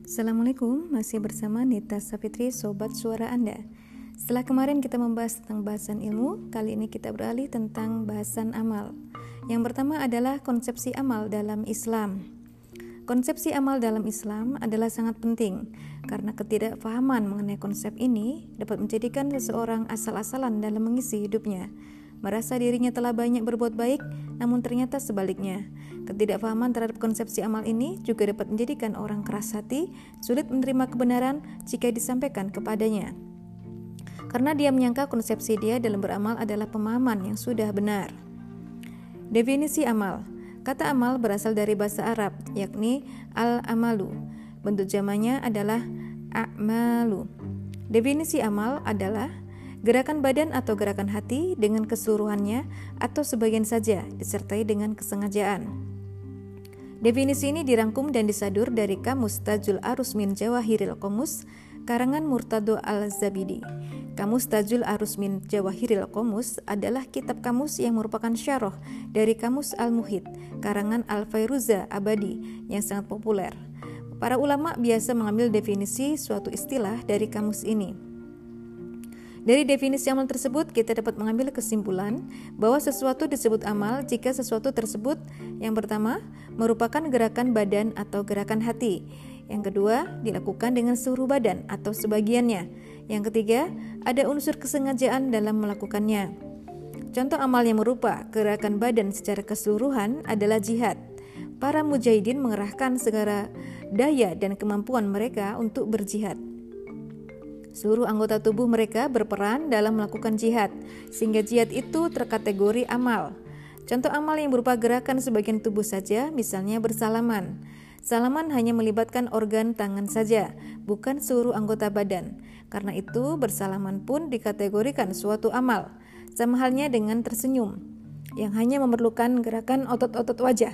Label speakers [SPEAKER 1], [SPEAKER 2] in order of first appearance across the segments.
[SPEAKER 1] Assalamualaikum, masih bersama Nita Safitri, Sobat Suara Anda. Setelah kemarin kita membahas tentang bahasan ilmu, kali ini kita beralih tentang bahasan amal. Yang pertama adalah konsepsi amal dalam Islam. Konsepsi amal dalam Islam adalah sangat penting, karena ketidakfahaman mengenai konsep ini dapat menjadikan seseorang asal-asalan dalam mengisi hidupnya. Merasa dirinya telah banyak berbuat baik, namun ternyata sebaliknya. Ketidakfahaman terhadap konsepsi amal ini juga dapat menjadikan orang keras hati, sulit menerima kebenaran jika disampaikan kepadanya. Karena dia menyangka konsepsi dia dalam beramal adalah pemahaman yang sudah benar. Definisi amal. Kata amal berasal dari bahasa Arab, yakni al-amalu. Bentuk jamaknya adalah a'malu. Definisi amal adalah gerakan badan atau gerakan hati dengan keseluruhannya atau sebagian saja disertai dengan kesengajaan. Definisi ini dirangkum dan disadur dari Kamus Tajul Arus min Jawahiril Qomus karangan Murtado Al-Zabidi. Kamus Tajul Arus min Jawahiril Qomus adalah kitab kamus yang merupakan syarah dari Kamus Al-Muhit karangan Al-Fairuza Abadi yang sangat populer. Para ulama biasa mengambil definisi suatu istilah dari kamus ini. Dari definisi amal tersebut, kita dapat mengambil kesimpulan bahwa sesuatu disebut amal jika sesuatu tersebut yang pertama, merupakan gerakan badan atau gerakan hati. Yang kedua, dilakukan dengan seluruh badan atau sebagiannya. Yang ketiga, ada unsur kesengajaan dalam melakukannya. Contoh amal yang merupakan gerakan badan secara keseluruhan adalah jihad. Para mujahidin mengerahkan segala daya dan kemampuan mereka untuk berjihad. Seluruh anggota tubuh mereka berperan dalam melakukan jihad, sehingga jihad itu terkategori amal. Contoh amal yang berupa gerakan sebagian tubuh saja, misalnya bersalaman. Salaman hanya melibatkan organ tangan saja, bukan seluruh anggota badan. Karena itu, bersalaman pun dikategorikan suatu amal, sama halnya dengan tersenyum, yang hanya memerlukan gerakan otot-otot wajah,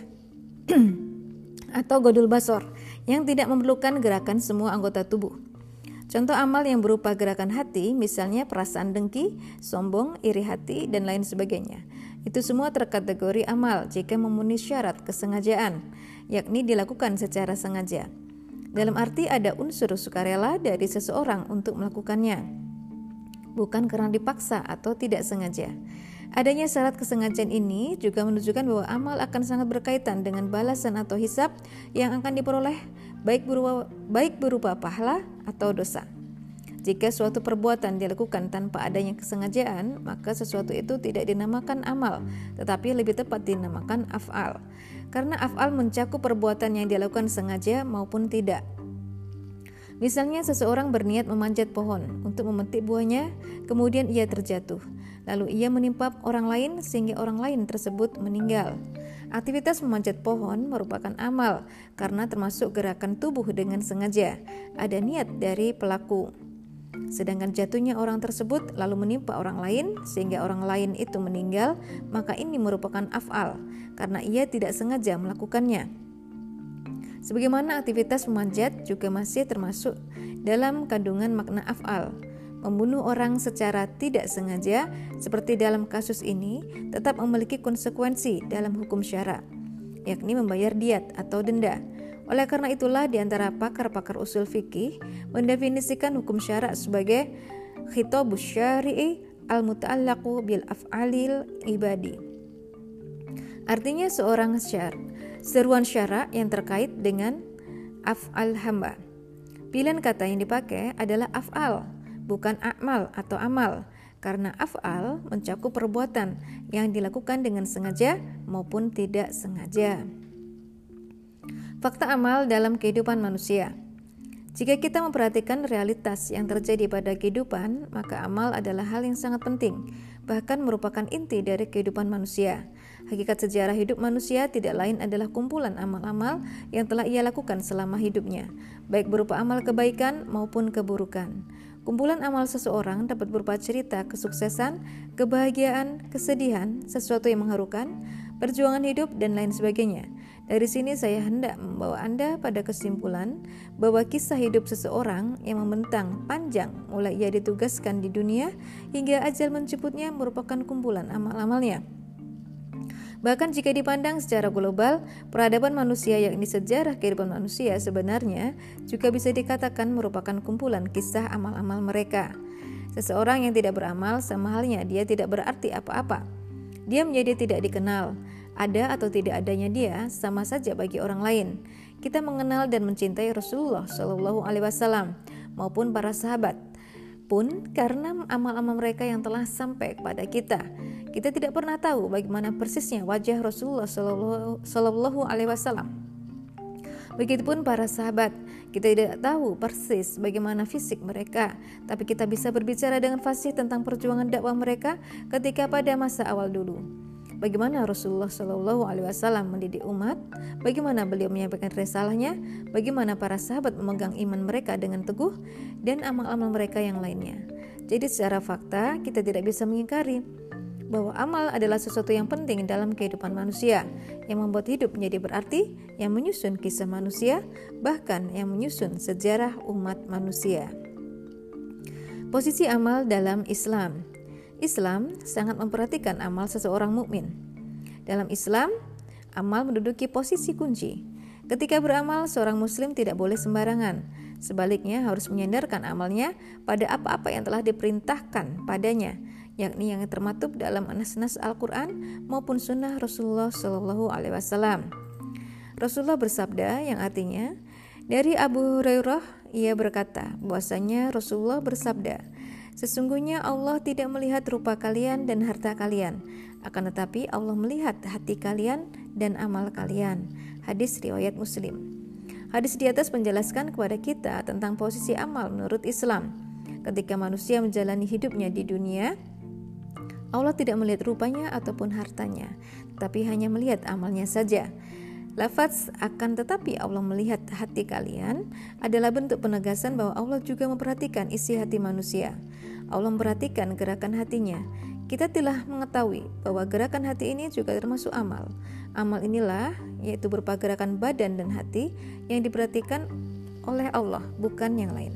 [SPEAKER 1] atau godul basor, yang tidak memerlukan gerakan semua anggota tubuh. Contoh amal yang berupa gerakan hati, misalnya perasaan dengki, sombong, iri hati, dan lain sebagainya. Itu semua terkategori amal jika memenuhi syarat kesengajaan, yakni dilakukan secara sengaja. Dalam arti ada unsur sukarela dari seseorang untuk melakukannya, bukan karena dipaksa atau tidak sengaja. Adanya syarat kesengajaan ini juga menunjukkan bahwa amal akan sangat berkaitan dengan balasan atau hisab yang akan diperoleh baik berupa pahala atau dosa. Jika suatu perbuatan dilakukan tanpa adanya kesengajaan, maka sesuatu itu tidak dinamakan amal, tetapi lebih tepat dinamakan af'al. Karena af'al mencakup perbuatan yang dilakukan sengaja maupun tidak. Misalnya seseorang berniat memanjat pohon untuk memetik buahnya, kemudian ia terjatuh. Lalu ia menimpa orang lain sehingga orang lain tersebut meninggal. Aktivitas memanjat pohon merupakan amal karena termasuk gerakan tubuh dengan sengaja. Ada niat dari pelaku. Sedangkan jatuhnya orang tersebut lalu menimpa orang lain sehingga orang lain itu meninggal, maka ini merupakan af'al karena ia tidak sengaja melakukannya. Sebagaimana aktivitas memanjat juga masih termasuk dalam kandungan makna af'al. Membunuh orang secara tidak sengaja, seperti dalam kasus ini, tetap memiliki konsekuensi dalam hukum syara, yakni membayar diat atau denda. Oleh karena itulah di antara pakar-pakar usul fikih mendefinisikan hukum syara sebagai khitabus syari'i al-muta'allaqu bil af'alil ibadi. Artinya seruan syara yang terkait dengan af'al hamba. Pilihan kata yang dipakai adalah af'al, bukan a'mal atau amal, karena af'al mencakup perbuatan yang dilakukan dengan sengaja maupun tidak sengaja. Fakta amal dalam kehidupan manusia. Jika kita memperhatikan realitas yang terjadi pada kehidupan, maka amal adalah hal yang sangat penting, bahkan merupakan inti dari kehidupan manusia. Hakikat sejarah hidup manusia tidak lain adalah kumpulan amal-amal yang telah ia lakukan selama hidupnya, baik berupa amal kebaikan maupun keburukan. Kumpulan amal seseorang dapat berupa cerita kesuksesan, kebahagiaan, kesedihan, sesuatu yang mengharukan, perjuangan hidup, dan lain sebagainya. Dari sini saya hendak membawa Anda pada kesimpulan bahwa kisah hidup seseorang yang membentang panjang mulai ia ditugaskan di dunia hingga ajal menjemputnya merupakan kumpulan amal-amalnya. Bahkan jika dipandang secara global, peradaban manusia yakni sejarah kehidupan manusia sebenarnya juga bisa dikatakan merupakan kumpulan kisah amal-amal mereka. Seseorang yang tidak beramal sama halnya dia tidak berarti apa-apa. Dia menjadi tidak dikenal. Ada atau tidak adanya dia sama saja bagi orang lain. Kita mengenal dan mencintai Rasulullah Shallallahu Alaihi Wasallam maupun para sahabat pun karena amal-amal mereka yang telah sampai kepada kita. Kita tidak pernah tahu bagaimana persisnya wajah Rasulullah Shallallahu Alaihi Wasallam. Begitupun para sahabat, kita tidak tahu persis bagaimana fisik mereka, tapi kita bisa berbicara dengan fasih tentang perjuangan dakwah mereka ketika pada masa awal dulu. Bagaimana Rasulullah Shallallahu Alaihi Wasallam mendidik umat, bagaimana beliau menyampaikan risalahnya, bagaimana para sahabat memegang iman mereka dengan teguh, dan amal-amal mereka yang lainnya. Jadi secara fakta kita tidak bisa mengingkari bahwa amal adalah sesuatu yang penting dalam kehidupan manusia, yang membuat hidup menjadi berarti, yang menyusun kisah manusia, bahkan yang menyusun sejarah umat manusia. Posisi amal dalam Islam. Islam sangat memperhatikan amal seseorang mukmin. Dalam Islam, amal menduduki posisi kunci. Ketika beramal, seorang muslim tidak boleh sembarangan. Sebaliknya harus menyandarkan amalnya pada apa-apa yang telah diperintahkan padanya, yakni yang termaktub dalam nas-nas Al-Quran maupun sunnah Rasulullah Shallallahu Alaihi Wasallam. Rasulullah bersabda yang artinya, dari Abu Hurairah ia berkata bahwasanya Rasulullah bersabda, sesungguhnya Allah tidak melihat rupa kalian dan harta kalian, akan tetapi Allah melihat hati kalian dan amal kalian. Hadis riwayat Muslim. Hadis di atas menjelaskan kepada kita tentang posisi amal menurut Islam. Ketika manusia menjalani hidupnya di dunia, Allah tidak melihat rupanya ataupun hartanya, tapi hanya melihat amalnya saja. Lafaz akan tetapi Allah melihat hati kalian adalah bentuk penegasan bahwa Allah juga memperhatikan isi hati manusia. Allah memperhatikan gerakan hatinya. Kita telah mengetahui bahwa gerakan hati ini juga termasuk amal. Amal inilah yaitu berupa gerakan badan dan hati yang diperhatikan oleh Allah, bukan yang lain.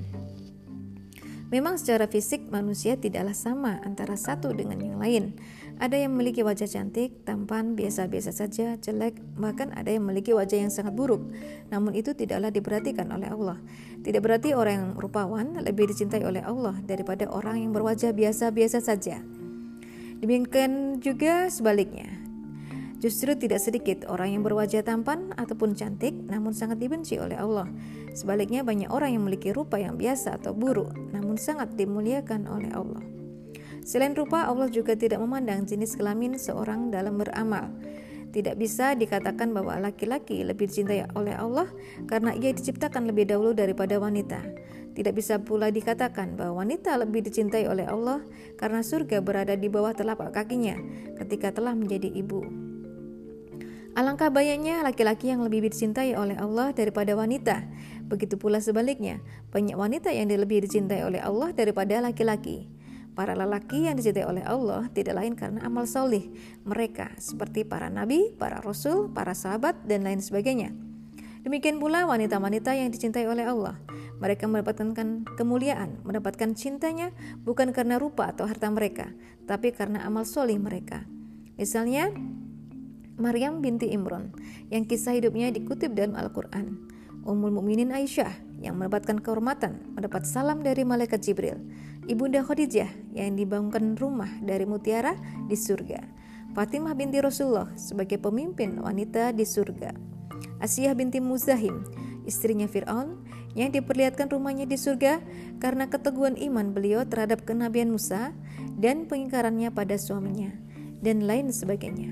[SPEAKER 1] Memang secara fisik manusia tidaklah sama antara satu dengan yang lain. Ada yang memiliki wajah cantik, tampan, biasa-biasa saja, jelek, bahkan ada yang memiliki wajah yang sangat buruk. Namun itu tidaklah diperhatikan oleh Allah. Tidak berarti orang yang rupawan lebih dicintai oleh Allah daripada orang yang berwajah biasa-biasa saja. Demikian juga sebaliknya. Justru tidak sedikit orang yang berwajah tampan ataupun cantik namun sangat dibenci oleh Allah. Sebaliknya banyak orang yang memiliki rupa yang biasa atau buruk namun sangat dimuliakan oleh Allah. Selain rupa, Allah juga tidak memandang jenis kelamin seorang dalam beramal. Tidak bisa dikatakan bahwa laki-laki lebih dicintai oleh Allah karena ia diciptakan lebih dahulu daripada wanita. Tidak bisa pula dikatakan bahwa wanita lebih dicintai oleh Allah karena surga berada di bawah telapak kakinya ketika telah menjadi ibu. Alangkah banyaknya laki-laki yang lebih dicintai oleh Allah daripada wanita. Begitu pula sebaliknya, banyak wanita yang lebih dicintai oleh Allah daripada laki-laki. Para lelaki yang dicintai oleh Allah tidak lain karena amal solih mereka, seperti para nabi, para rasul, para sahabat, dan lain sebagainya. Demikian pula wanita-wanita yang dicintai oleh Allah. Mereka mendapatkan kemuliaan, mendapatkan cintanya bukan karena rupa atau harta mereka, tapi karena amal solih mereka. Misalnya, Maryam binti Imran yang kisah hidupnya dikutip dalam Al-Quran. Ummul Mukminin Aisyah yang mendapatkan kehormatan mendapat salam dari malaikat Jibril. Ibunda Khadijah yang dibangunkan rumah dari mutiara di surga. Fatimah binti Rasulullah sebagai pemimpin wanita di surga. Asiyah binti Muzahim, istrinya Fir'aun yang diperlihatkan rumahnya di surga karena keteguhan iman beliau terhadap kenabian Musa dan pengingkarannya pada suaminya, dan lain sebagainya.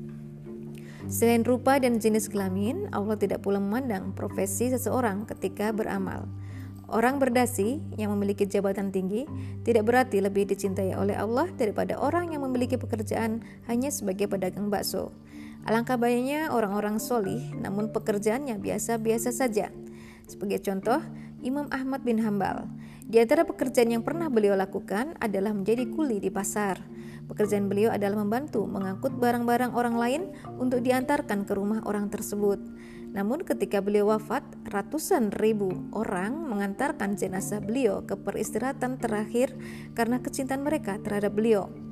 [SPEAKER 1] Selain rupa dan jenis kelamin, Allah tidak pula memandang profesi seseorang ketika beramal. Orang berdasi yang memiliki jabatan tinggi tidak berarti lebih dicintai oleh Allah daripada orang yang memiliki pekerjaan hanya sebagai pedagang bakso. Alangkah banyaknya orang-orang solih namun pekerjaannya biasa-biasa saja. Sebagai contoh, Imam Ahmad bin Hambal. Di antara pekerjaan yang pernah beliau lakukan adalah menjadi kuli di pasar. Pekerjaan beliau adalah membantu mengangkut barang-barang orang lain untuk diantarkan ke rumah orang tersebut. Namun ketika beliau wafat, ratusan ribu orang mengantarkan jenazah beliau ke peristirahatan terakhir karena kecintaan mereka terhadap beliau.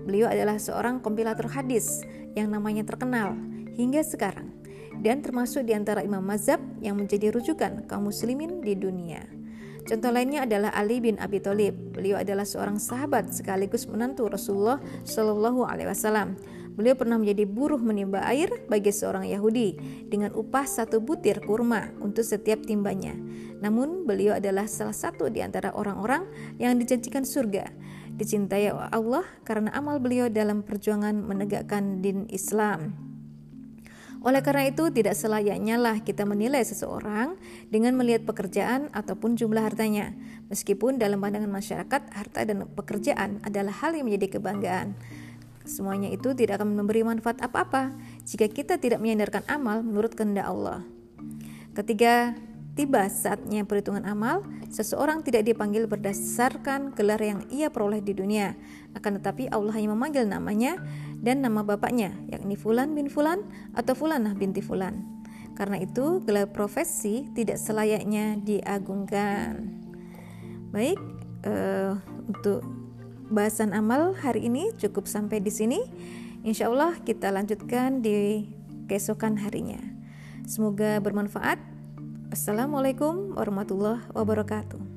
[SPEAKER 1] Beliau adalah seorang kompilator hadis yang namanya terkenal hingga sekarang dan termasuk di antara imam mazhab yang menjadi rujukan kaum muslimin di dunia. Contoh lainnya adalah Ali bin Abi Thalib. Beliau adalah seorang sahabat sekaligus menantu Rasulullah Shallallahu Alaihi Wasallam. Beliau pernah menjadi buruh menimba air bagi seorang Yahudi dengan upah 1 butir kurma untuk setiap timbanya. Namun beliau adalah salah satu di antara orang-orang yang dijanjikan surga, dicintai Allah karena amal beliau dalam perjuangan menegakkan din Islam. Oleh karena itu, tidak selayaknya lah kita menilai seseorang dengan melihat pekerjaan ataupun jumlah hartanya. Meskipun dalam pandangan masyarakat, harta dan pekerjaan adalah hal yang menjadi kebanggaan. Semuanya itu tidak akan memberi manfaat apa-apa jika kita tidak menyandarkan amal menurut kehendak Allah. Ketika tiba saatnya perhitungan amal, seseorang tidak dipanggil berdasarkan gelar yang ia peroleh di dunia, akan tetapi Allah hanya memanggil namanya dan nama bapaknya, yakni Fulan bin Fulan atau Fulanah binti Fulan. Karena itu, gelar profesi tidak selayaknya diagungkan. Baik, untuk bahasan amal hari ini cukup sampai di sini. Insya Allah kita lanjutkan di keesokan harinya. Semoga bermanfaat. Assalamualaikum warahmatullahi wabarakatuh.